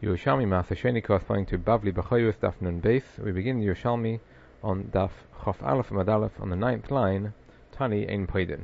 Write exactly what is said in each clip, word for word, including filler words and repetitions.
Yerushalmi Maaseh Sheni corresponding to Bavli B'Choyus Daf Nun Beis. We begin Yerushalmi on Daf Chof Aleph Amud Aleph on the ninth line. Tani Ein Poidin.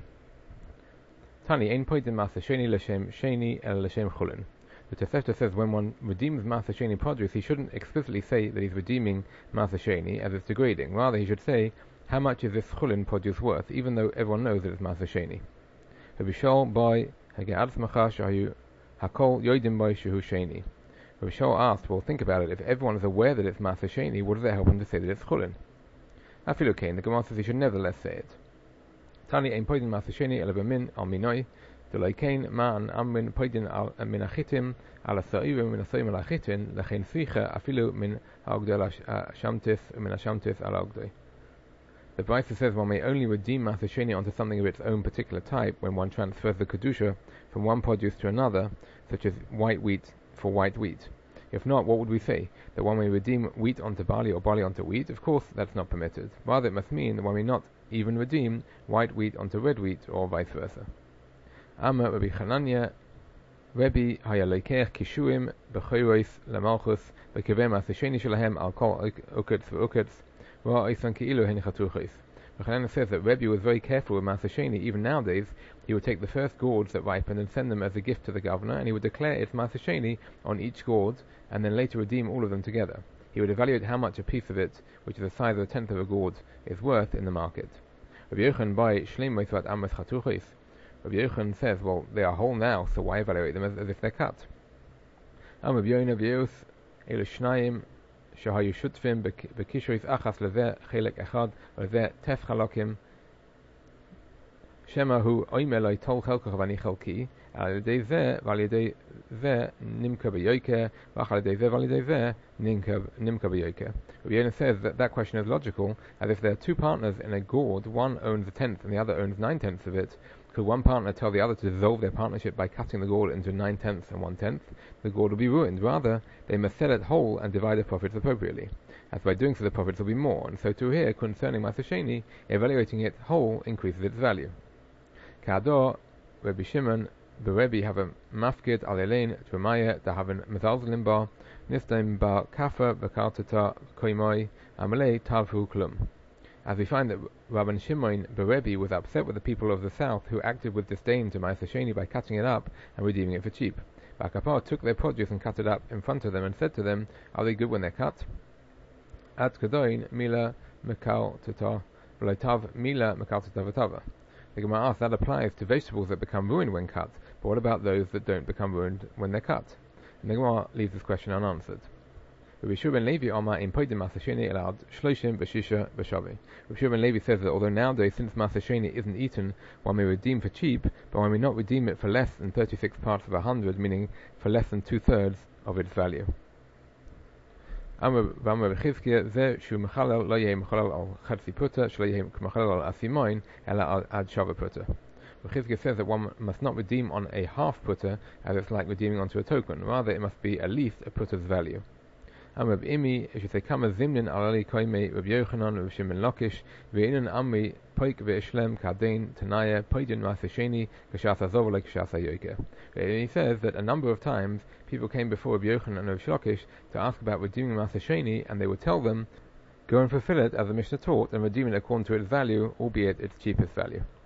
Tani Ein Poidin Maaseh Sheni L'Shem Sheni El L'Shem Chulin. The Tosefta says when one redeems Maaseh Sheni produce, he shouldn't explicitly say that he's redeeming Maaseh Sheni as it's degrading. Rather, he should say, how much is this Chulin produce worth, even though everyone knows that it's Maaseh Sheni. Rabbi Shaul by Hagei Atzmacha Shahu Hakol Yodim by Shehu Sheni. Rabbi Shaul asked, well, think about it, if everyone is aware that it's Maaseh Sheni, what does it help him to say that it's Chulin? Afilu Kain, the Gemara says he should nevertheless say it. Tani ein poidin Maaseh Sheni ela b'min al minoi, delay kain ma'an amrin poidin al min achitim al asa'ivim min asa'im al achitin, lechein sricha afilu min ha'ogdei al shamtis min ashamtis al ha'ogdei. The Brisa says one may only redeem Maaseh Sheni onto something of its own particular type when one transfers the Kedusha from one produce to another, such as white wheat for white wheat. If not, what would we say? That one may redeem wheat onto barley or barley onto wheat? Of course, that's not permitted. Rather, it must mean that one may not even redeem white wheat onto red wheat, or vice versa. Amma Rabbi Chananya, Rebbe hayalekeach kishuim b'choyros lemalchus v'kevem Maaseh Sheni shelahem al kol uketz v'uketz ra'osan keilu hen chatuchos. Chananya says that Rebbe was very careful with Maaseh Sheni. Even nowadays, he would take the first gourds that ripened and send them as a gift to the governor, and he would declare its Maaseh Sheni on each gourd, and then later redeem all of them together. He would evaluate how much a piece of it, which is the size of a tenth of a gourd, is worth in the market. Rabbi Yochanan by Shleim Moisvat Amos Chatuchos. Rabbi Yochanan says, well, they are whole now, so why evaluate them as, as if they're cut? Am Rabbi Yochanan V'Yeus Elu Shnayim Shahayu Shutfim B'Kishois Achas Leveh Chelek Echad Leveh Tef Chalokim Shema Hu Oimeloi Tol Chelkoch Vani Chelki Al Yedei Zeh Val Yedei Zeh Nimka B'Yoyke V'Ach Al Yedei Zeh Val Yedei Zeh Nimka B'Yoyke. Rabbi Yochanan says that that question is logical, as if there are two partners in a gourd, one owns a tenth and the other owns nine tenths of it. Could one partner tell the other to dissolve their partnership by cutting the gourd into nine tenths and one tenth? The gourd will be ruined. Rather, they must sell it whole and divide the profits appropriately. As by doing so, the profits will be more. And so too here, concerning Maaseh Sheni, evaluating it whole increases its value. Ka'ador, Rabbi Shimon, the Rebbe have a mafkid al elain t'ramaya to have a mezalzelim bar, nisdaim bar kafa v'kartata koimoi amalei tavhu klum. As we find that Rabban Shimon Berebi was upset with the people of the south who acted with disdain to Maaseh Sheni by cutting it up and redeeming it for cheap. Bakapar took their produce and cut it up in front of them and said to them, are they good when they're cut? At kadoin mila mekal tata v'lotav mila mekal tata v'tava. The Gemara asks, that applies to vegetables that become ruined when cut, but what about those that don't become ruined when they're cut? And the Gemara leaves this question unanswered. Rabbi Shua ben Levi Omar in Poidim Maaseh Sheni allowed Shloshim b'Shisha b'Shavi. Rabbi Shua ben Levi says that although nowadays, since Maaseh Sheni isn't eaten, one may redeem for cheap, but one may not redeem it for less than thirty-six parts of a hundred, meaning for less than two-thirds of its value. Amar Rabbi Chizkiya zeh shu mechalel lo yeh mechalel al chatzi puta shlo yeh mechalel al asimoin ela ad shava puta. Rabbi Chizkiya says that one must not redeem on a half puta as it's like redeeming onto a token. Rather, it must be at least a puta's value. Am Reb Imi, if you say kama zimnin alali koime Reb Yochanan Reb Shimon Lakish ve'inin amri poik ve'eshlem kadein tanaya poidin Maaseh Sheni k'shas azov like k'shas hayoyke. And he says that a number of times people came before Reb Yochanan and Reb Lakish to ask about redeeming Maaseh Sheni, and they would tell them, go and fulfill it as the Mishnah taught and redeem it according to its value, albeit its cheapest value.